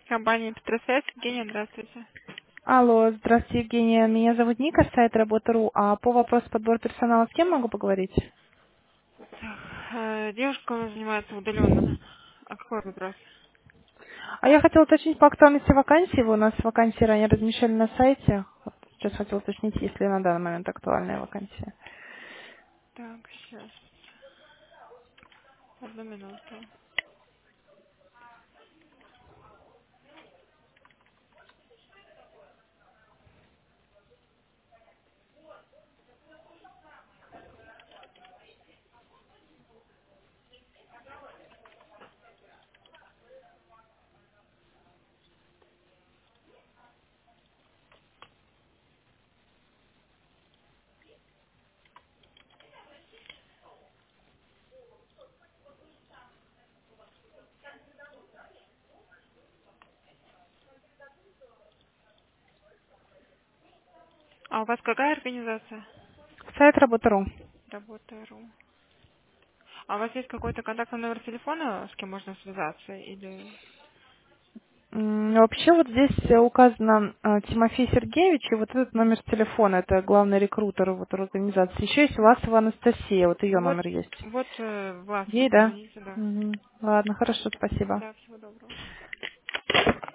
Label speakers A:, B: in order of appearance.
A: Компания Петросвязь. Евгения, здравствуйте.
B: Алло, здравствуйте, Евгения. Меня зовут Ника, с сайта Работа.ру. А по вопросу подбора персонала с кем могу поговорить?
A: Так, девушка у нас занимается удаленно. А какой вопрос?
B: А я хотела уточнить по актуальности вакансии. Вы у нас вакансии ранее размещали на сайте. Вот сейчас хотела уточнить, есть ли на данный момент актуальная вакансия.
A: Так, сейчас. Одну минуту. А у вас какая организация?
B: Сайт Работа.ру.
A: Работа.ру. А у вас есть какой-то контактный номер телефона, с кем можно связаться? Или...
B: Вообще вот здесь указано Тимофей Сергеевич, и вот этот номер телефона, это главный рекрутер вот организации. Еще есть Власова Анастасия, вот ее
A: Вот,
B: номер есть.
A: вот Власовой
B: Ей, да?
A: позвоните, да.
B: Ладно, хорошо, спасибо.
A: Да, всего доброго.